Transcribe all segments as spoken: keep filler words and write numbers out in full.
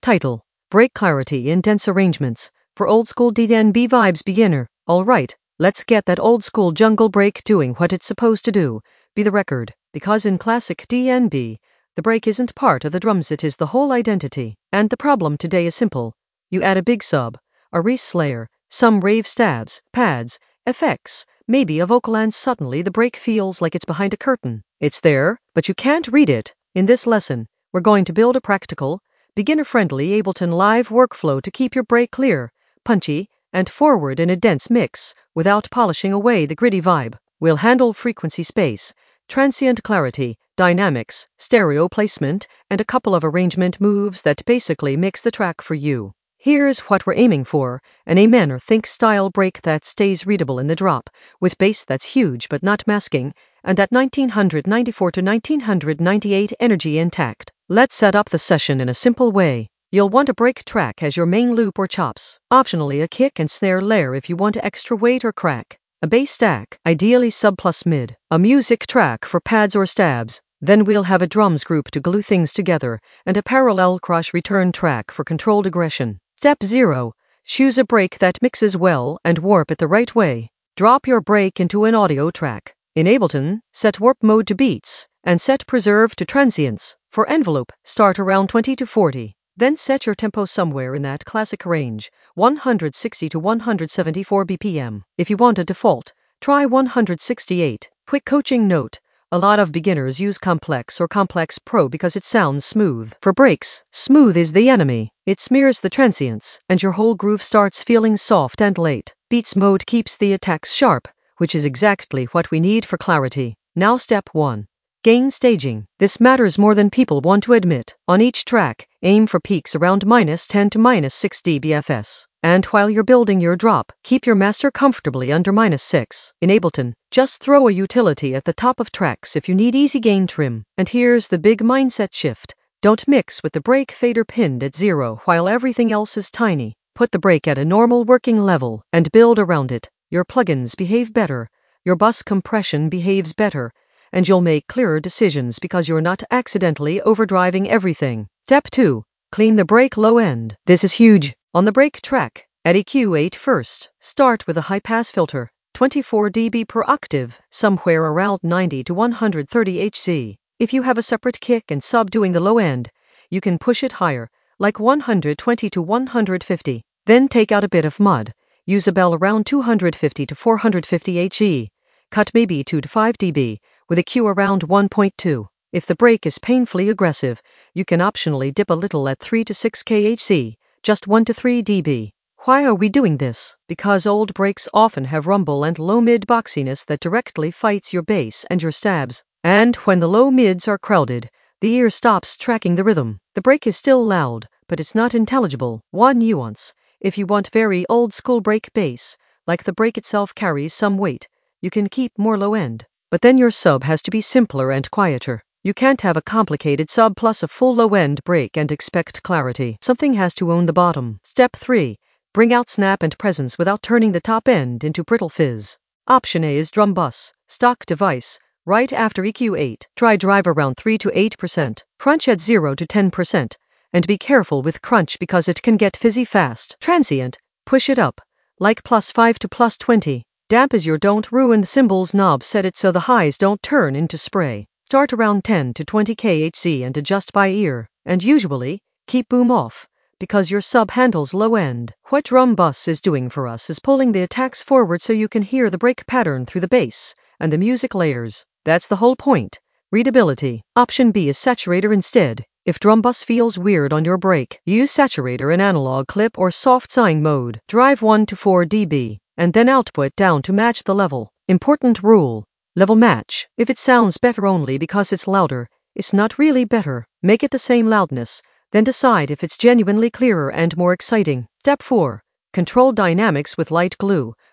Title: Brake Clarity in Dense Arrangements for Old School D N B Vibes Beginner. Alright, let's get that old school jungle brake doing what it's supposed to do. Be the record, because in classic D N B, the brake isn't part of the drums, it is the whole identity. And the problem today is simple. You add a big sub, a Reese layer, some rave stabs, pads, effects, maybe a vocal, and suddenly the brake feels like it's behind a curtain. It's there, but you can't read it. In this lesson, we're going to build a practical, beginner-friendly Ableton Live workflow to keep your brake clear, punchy, and forward in a dense mix without polishing away the gritty vibe. We'll handle frequency space, transient clarity, dynamics, stereo placement, and a couple of arrangement moves that basically mix the track for you. Here's what we're aiming for: an Amen or Think style brake that stays readable in the drop, with bass that's huge but not masking, and at nineteen ninety-four to nineteen ninety-eight energy intact. Let's set up the session in a simple way. You'll want a brake track as your main loop or chops, optionally a kick and snare layer if you want extra weight or crack, a bass stack, ideally sub plus mid, a music track for pads or stabs. Then we'll have a drums group to glue things together, and a parallel crush return track for controlled aggression. Step zero. Choose a brake that mixes well and warp it the right way. Drop your brake into an audio track. In Ableton, set warp mode to beats, and set preserve to transients. For envelope, start around twenty to forty. Then set your tempo somewhere in that classic range, one hundred sixty to one hundred seventy-four B P M. If you want a default, try one hundred sixty-eight. Quick coaching note: a lot of beginners use Complex or Complex Pro because it sounds smooth. For breaks, smooth is the enemy. It smears the transients, and your whole groove starts feeling soft and late. Beats mode keeps the attacks sharp, which is exactly what we need for clarity. Now step one. Gain staging. This matters more than people want to admit. On each track, aim for peaks around minus ten to minus six decibels. And while you're building your drop, keep your master comfortably under minus six. In Ableton, just throw a utility at the top of tracks if you need easy gain trim. And here's the big mindset shift. Don't mix with the brake fader pinned at zero while everything else is tiny. Put the brake at a normal working level and build around it. Your plugins behave better, your bus compression behaves better, and you'll make clearer decisions because you're not accidentally overdriving everything. Step two. Clean the brake low end. This is huge. On the brake track, at E Q eight first, start with a high-pass filter, twenty-four decibels per octave, somewhere around ninety to one hundred thirty hertz. If you have a separate kick and sub doing the low end, you can push it higher, like one hundred twenty to one hundred fifty. Then take out a bit of mud. Use a bell around two hundred fifty to four hundred fifty hertz. Cut maybe two to five decibels, with a Q around one point two. If the brake is painfully aggressive, you can optionally dip a little at three to six kilohertz, just one to three decibels. Why are we doing this? Because old brakes often have rumble and low-mid boxiness that directly fights your bass and your stabs. And when the low-mids are crowded, the ear stops tracking the rhythm. The brake is still loud, but it's not intelligible. One nuance: if you want very old-school brake bass, like the brake itself carries some weight, you can keep more low-end. But then your sub has to be simpler and quieter. You can't have a complicated sub plus a full low-end brake and expect clarity. Something has to own the bottom. Step three. Bring out snap and presence without turning the top end into brittle fizz. Option A is drum bus, stock device, right after E Q eight. Try drive around three to eight percent. Crunch at zero to ten percent. And be careful with crunch because it can get fizzy fast. Transient, push it up, like plus five to plus twenty. Damp as your don't ruin the cymbals knob, set it so the highs don't turn into spray. Start around ten to twenty kilohertz and adjust by ear. And usually, keep boom off, because your sub handles low end. What drum bus is doing for us is pulling the attacks forward so you can hear the brake pattern through the bass and the music layers. That's the whole point. Readability. Option B is saturator instead. If drum bus feels weird on your brake, use saturator in analog clip or soft sine mode. Drive one to four decibels. And then output down to match the level. Important rule: level match. If it sounds better only because it's louder, it's not really better. Make it the same loudness, then decide if it's genuinely clearer and more exciting. Step four. Control dynamics with light glue.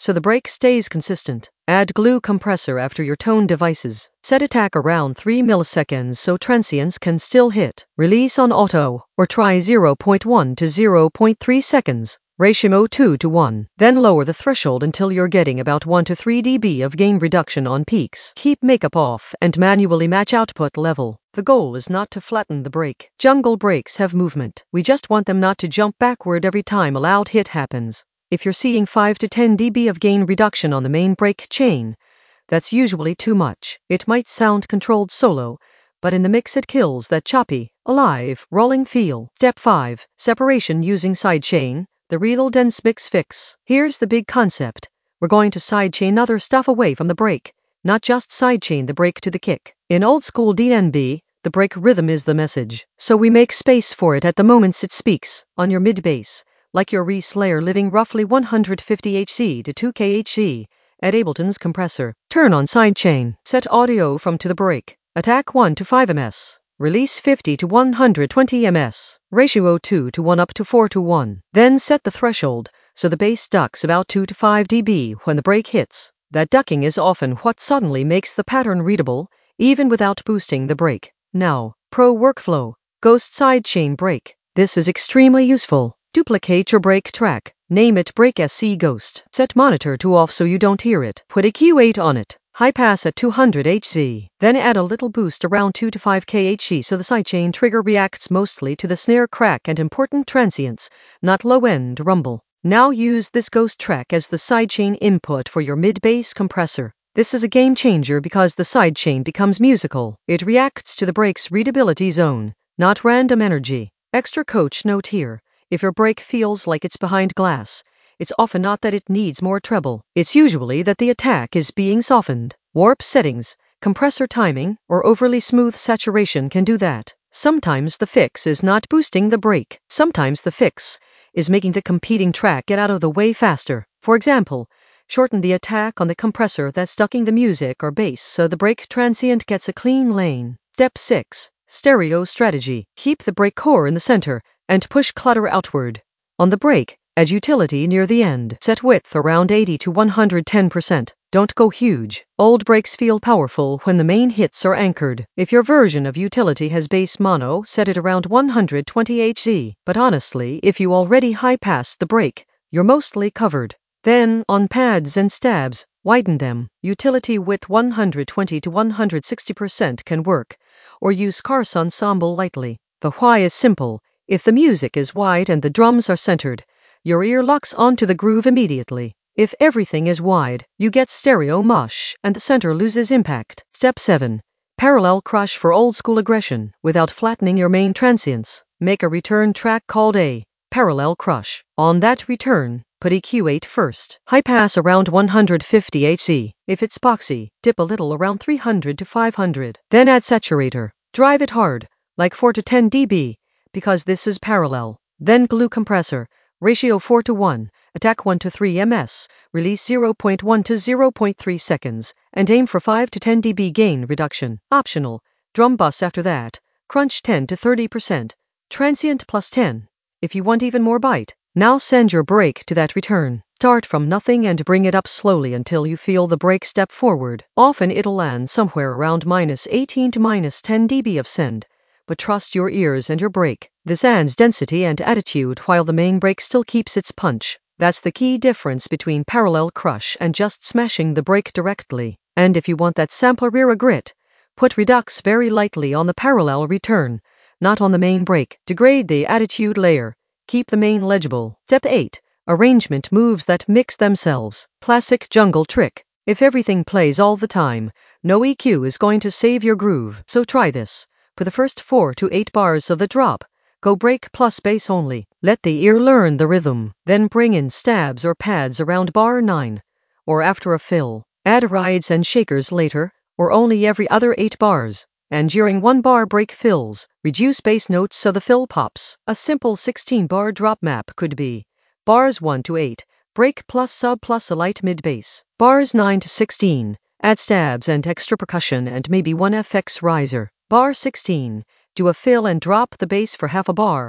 so the break stays consistent. Add glue compressor after your tone devices. Set attack around three milliseconds so transients can still hit. Release on auto, or try zero point one to zero point three seconds. Ratio two to one. Then lower the threshold until you're getting about one to three decibels of gain reduction on peaks. Keep makeup off and manually match output level. The goal is not to flatten the break. Jungle breaks have movement. We just want them not to jump backward every time a loud hit happens. If you're seeing five to ten decibels of gain reduction on the main break chain, that's usually too much. It might sound controlled solo, but in the mix it kills that choppy, alive, rolling feel. Step five. Separation using sidechain. The real dense mix fix. Here's the big concept. We're going to sidechain other stuff away from the break, not just sidechain the break to the kick. In old school D N B, the break rhythm is the message, so we make space for it at the moments it speaks. On your mid bass, like your Reese layer living roughly one hundred fifty hertz to two kilohertz at Ableton's compressor. Turn on sidechain. Set audio from to the break. Attack one to five millimeters. Release fifty to one hundred twenty millimeters. Ratio two to one up to four to one. Then set the threshold, so the bass ducks about two to five decibels when the break hits. That ducking is often what suddenly makes the pattern readable, even without boosting the break. Now, pro workflow. Ghost sidechain break. This is extremely useful. Duplicate your break track. Name it Break S C Ghost. Set monitor to off so you don't hear it. Put a Q eight on it. High pass at two hundred hertz. Then add a little boost around two to five kilohertz so the sidechain trigger reacts mostly to the snare crack and important transients, not low-end rumble. Now use this ghost track as the sidechain input for your mid-bass compressor. This is a game changer because the sidechain becomes musical. It reacts to the break's readability zone, not random energy. Extra coach note here. If your break feels like it's behind glass, it's often not that it needs more treble. It's usually that the attack is being softened. Warp settings, compressor timing, or overly smooth saturation can do that. Sometimes the fix is not boosting the break. Sometimes the fix is making the competing track get out of the way faster. For example, shorten the attack on the compressor that's ducking the music or bass so the break transient gets a clean lane. Step six. Stereo strategy. Keep the break core in the center and push clutter outward. On the break, add utility near the end. Set width around eighty to one hundred ten percent. Don't go huge. Old breaks feel powerful when the main hits are anchored. If your version of utility has bass mono, set it around one hundred twenty hertz. But honestly, if you already high-pass the break, you're mostly covered. Then, on pads and stabs, widen them. Utility width one hundred twenty to one hundred sixty percent can work, or use scarce ensemble lightly. The why is simple. If the music is wide and the drums are centered, your ear locks onto the groove immediately. If everything is wide, you get stereo mush, and the center loses impact. Step seven. Parallel crush for old school aggression, without flattening your main transients. Make a return track called a parallel crush. On that return, put E Q eight first. High pass around one hundred fifty hertz. If it's boxy, dip a little around three hundred to five hundred. Then add saturator. Drive it hard, like four to ten decibels, because this is parallel. Then glue compressor. Ratio four to one, attack one to three millimeters, release zero point one to zero point three seconds, and aim for five to ten decibel gain reduction. Optional, drum bus after that, crunch ten to thirty percent, transient plus ten, if you want even more bite. Now send your break to that return. Start from nothing and bring it up slowly until you feel the break step forward. Often it'll land somewhere around minus eighteen to minus ten decibels of send. But trust your ears and your break. This adds density and attitude while the main break still keeps its punch. That's the key difference between parallel crush and just smashing the break directly. And if you want that sampler era grit, put redux very lightly on the parallel return, not on the main break. Degrade the attitude layer. Keep the main legible. Step eight. Arrangement moves that mix themselves. Classic jungle trick. If everything plays all the time, no E Q is going to save your groove. So try this. For the first four to eight bars of the drop, go break plus bass only. Let the ear learn the rhythm. Then bring in stabs or pads around bar nine, or after a fill. Add rides and shakers later, or only every other eight bars. And during one bar break fills, reduce bass notes so the fill pops. A simple sixteen bar drop map could be bars one to eight, break plus sub plus a light mid bass. Bars nine to sixteen, add stabs and extra percussion and maybe one F X riser. Bar sixteen, do a fill and drop the bass for half a bar,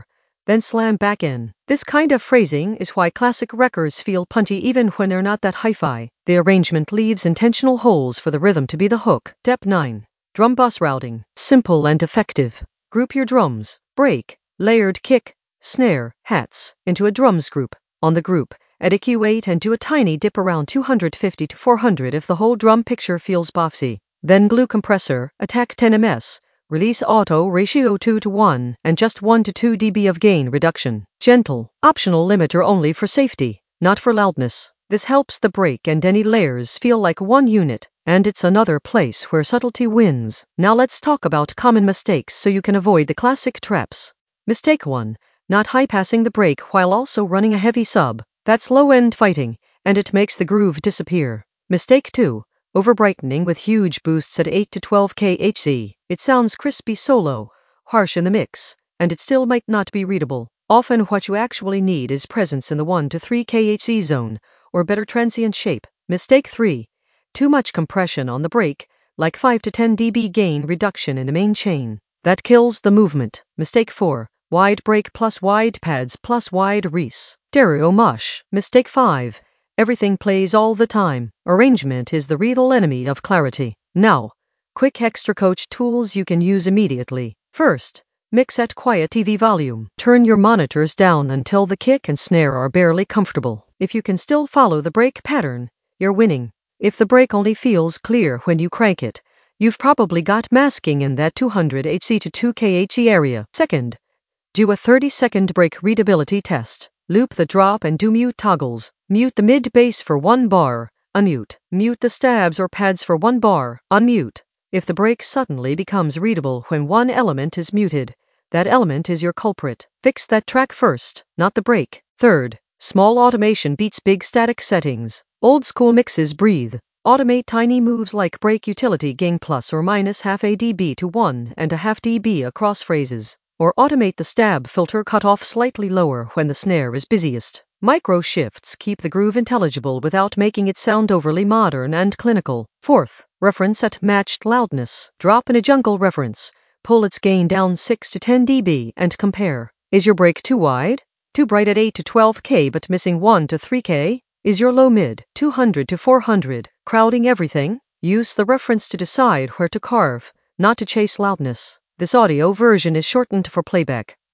then slam back in. This kind of phrasing is why classic records feel punty even when they're not that hi-fi. The arrangement leaves intentional holes for the rhythm to be the hook. Step nine. Drum bus routing. Simple and effective. Group your drums, break, layered kick, snare, hats, into a drums group. On the group, add a Q eight and do a tiny dip around two fifty to four hundred if the whole drum picture feels boxy. Then glue compressor, attack ten millimeters, release auto ratio two to one, and just one to two decibels of gain reduction. Gentle, optional limiter only for safety, not for loudness. This helps the break and any layers feel like one unit, and it's another place where subtlety wins. Now let's talk about common mistakes so you can avoid the classic traps. Mistake one. Not high-passing the break while also running a heavy sub. That's low-end fighting, and it makes the groove disappear. Mistake two. Over-brightening with huge boosts at eight to twelve kilohertz. It sounds crispy solo, harsh in the mix, and it still might not be readable. Often what you actually need is presence in the one to three kilohertz zone, or better transient shape. Mistake three. Too much compression on the break, like five to ten decibel gain reduction in the main chain. That kills the movement. Mistake four. Wide break plus wide pads plus wide res. Stereo mush. Mistake five. Everything plays all the time. Arrangement is the real enemy of clarity. Now, quick extra coach tools you can use immediately. First, mix at quiet T V volume. Turn your monitors down until the kick and snare are barely comfortable. If you can still follow the break pattern, you're winning. If the break only feels clear when you crank it, you've probably got masking in that two hundred hertz to two kilohertz area. Second, do a thirty second break readability test. Loop the drop and do mute toggles. Mute the mid bass for one bar, unmute. Mute the stabs or pads for one bar, unmute. If the break suddenly becomes readable when one element is muted, that element is your culprit. Fix that track first, not the break. Third, small automation beats big static settings. Old school mixes breathe. Automate tiny moves like break utility gain plus or minus half a dB to one and a half dB across phrases. Or automate the stab filter cutoff slightly lower when the snare is busiest. Micro shifts keep the groove intelligible without making it sound overly modern and clinical. Fourth, reference at matched loudness. Drop in a jungle reference. Pull its gain down six to ten dB and compare. Is your break too wide? Too bright at eight to twelve K but missing one to three K? Is your low mid, two hundred to four hundred, crowding everything? Use the reference to decide where to carve, not to chase loudness. This audio version is shortened for playback.